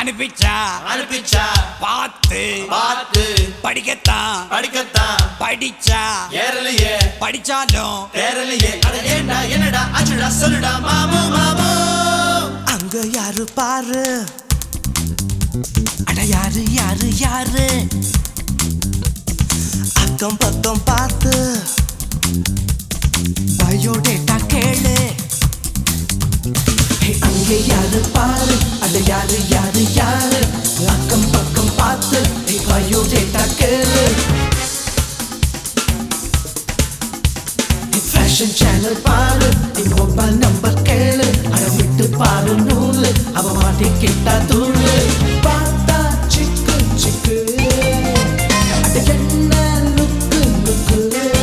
அனுப்பிச்சா அனுப்பிச்சா பார்த்து பார்த்து படிக்கத்தான் படிச்சா ஏறலையே படிச்சாலும் ஏறலையே அட ஏண்டா என்னடா அச்சுடா சொல்லுடா மாமு மாமு அங்க யாரு பாரு அட யாரு யாரு யாரு அக்கம் பக்கம் பார்த்து பயோடேட்டா கேளு அங்கே யாரு பாரு அட யாரு யாரு யாரு அக்கம் பக்கம் பார்த்து பயோடேட்டா கேளு ஃபேஷன் சேனல் பாரு மொபைல் நம்பர் கேளு அட விட்டு பாரு நூலு அவ மாட்டிக்கிட்டா தூளு பார்த்தா சிக்கு சிக்கு அட என்ன லுக்கு லுக்கு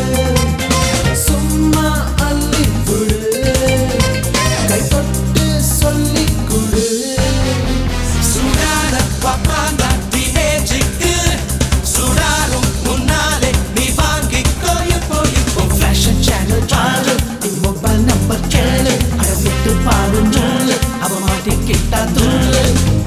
சும்மா அள்ளி விடு கை தொட்டு சொல்லி கொடு சுடாத பப்பாந்தா டிஏஜிக்கு சுடாரும் முன்னாலே நீ வாங்கிக்கோ இப்போ ஃபேஷன் சேனல் பாரு மொபைல் நம்பர் கேளு அட விட்டு பாரு நூலு அவ மாட்டிக்கிட்டா தூளு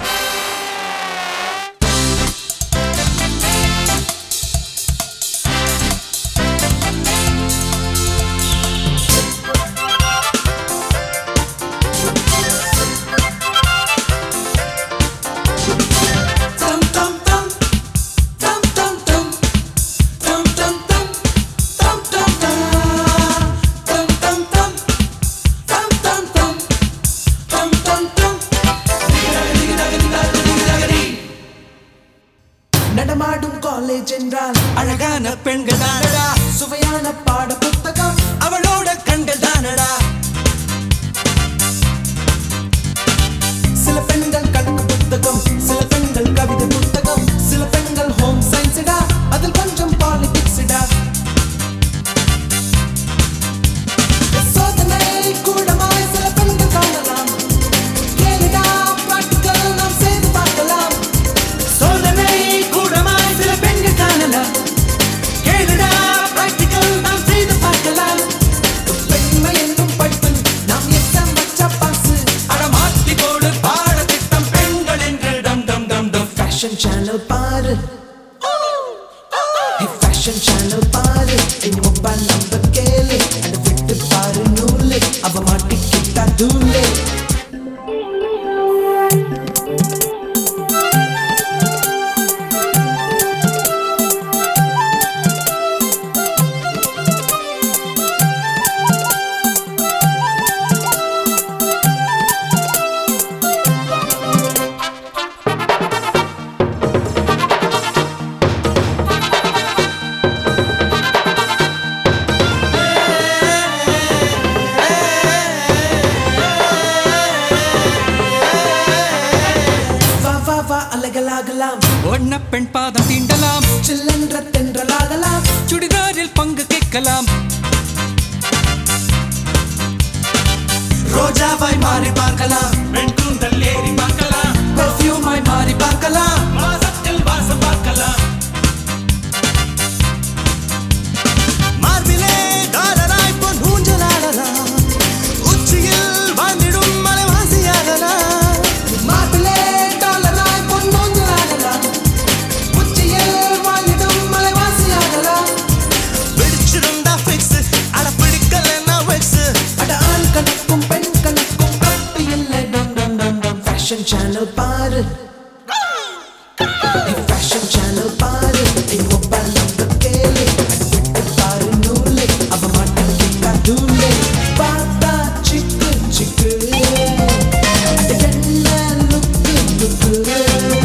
நடமாடும் காலேஜ் என்றால் அழகான பெண்கள் தானடா சுவையான பாட புத்தகம் அவளோட கண்கள் தானடா சில பெண்கள் கணக்கு புத்தகம் சில பெண்கள் கவிதை புத்தகம் சில பெண்கள் ஹோம் சயின்ஸ்டா அதில் கொஞ்சம் பாலிடிக்ஸ்டா சோதனை கூடமாய் சில பெண்கள் காணலாம் கேளுடா பிராக்டிகல் நாம் செய்து பார்க்கலாம் சோதனை கூடமாய் சில பெண்கள் காணலாம் கேளுடா பிராக்டிகல் நாம் செய்து பார்க்கலாம் பெண்மை என்னும் படிப்பில் நாம் எக்ஸாம் வச்சா பாசு அட மாத்தி போடு பாடத்திட்டம் பெண்கள் என்று டம் டம் டம் டம் ஃபேஷன் சேனல் பாரு ஃபேஷன் சேனல் பாரு என் மொபைல் நம்பர் கேளு அட விட்டு பாரு நூலு அவ மாட்டிக்கிட்டா தூளு வா வா அலகலாகலாம் ஒன்ன பெண் பாதம் தீண்டலாம் சில்லென்ற தென்றலாகலாம் சுடிதாரில் பங்கு கேட்கலாம் ரோஜாவாய் மாறி பார்க்கலாம் பெண் கூந்தல் ஏறி பார்க்கலாம் பெர்ஃப்யூமாய் மாறி பார்க்கலாம் மாசத்தில் வாசம் பார்க்கலாம் மார்பிலே டாலராய் பொன் ஊஞ்சலாடலாம் உச்சியில் வாழ்ந்திடும் மலைவாசியாகலாம் மாப்பிளே டாலராய் பொன்னோஞ்சலாகலாம் உச்சியில் வாழிடும் மலைவாசியாகலாம் பிடிச்சிருந்தா ஃபிக்ஸ் அட பிடிக்கலன்னா வெக்ஸ் அட ஆண் கணக்கும் பெண் கணக்கும் தப்பு இல்லை டம் டம் டம் டம் ஃபேஷன் சேனல் பாரு ஃபேஷன் சேனல் பாரு மொபைல் நம்பர் கேளு விட்டு பாரு நூலு அவ மாட்டிக்கிட்டா தூளு பார்த்தா சிக்கு சிக்கு அட என்ன லுக்கு லுக்கு